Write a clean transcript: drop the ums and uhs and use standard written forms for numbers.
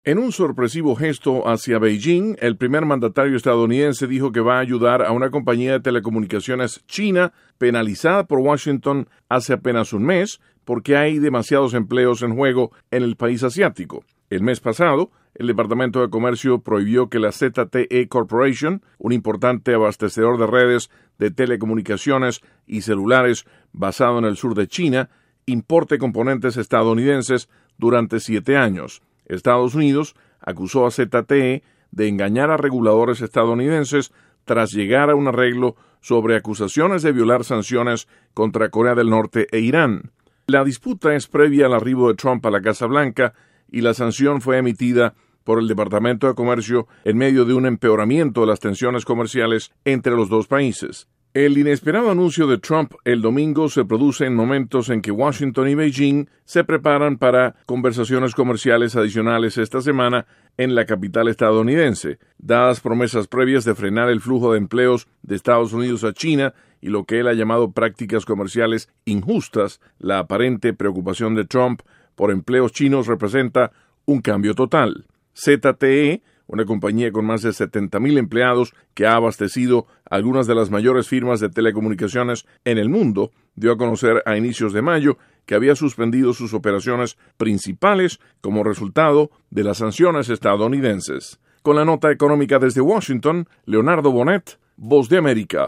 En un sorpresivo gesto hacia Beijing, el primer mandatario estadounidense dijo que va a ayudar a una compañía de telecomunicaciones china penalizada por Washington hace apenas un mes porque hay demasiados empleos en juego en el país asiático. El mes pasado, el Departamento de Comercio prohibió que la ZTE Corporation, un importante abastecedor de redes de telecomunicaciones y celulares basado en el sur de China, importe componentes estadounidenses durante 7 años. Estados Unidos acusó a ZTE de engañar a reguladores estadounidenses tras llegar a un arreglo sobre acusaciones de violar sanciones contra Corea del Norte e Irán. La disputa es previa al arribo de Trump a la Casa Blanca y la sanción fue emitida por el Departamento de Comercio en medio de un empeoramiento de las tensiones comerciales entre los dos países. El inesperado anuncio de Trump el domingo se produce en momentos en que Washington y Beijing se preparan para conversaciones comerciales adicionales esta semana en la capital estadounidense, dadas promesas previas de frenar el flujo de empleos de Estados Unidos a China y lo que él ha llamado prácticas comerciales injustas. La aparente preocupación de Trump por empleos chinos representa un cambio total. ZTE, una compañía con más de 70,000 empleados que ha abastecido algunas de las mayores firmas de telecomunicaciones en el mundo, dio a conocer a inicios de mayo que había suspendido sus operaciones principales como resultado de las sanciones estadounidenses. Con la nota económica desde Washington, Leonardo Bonet, Voz de América.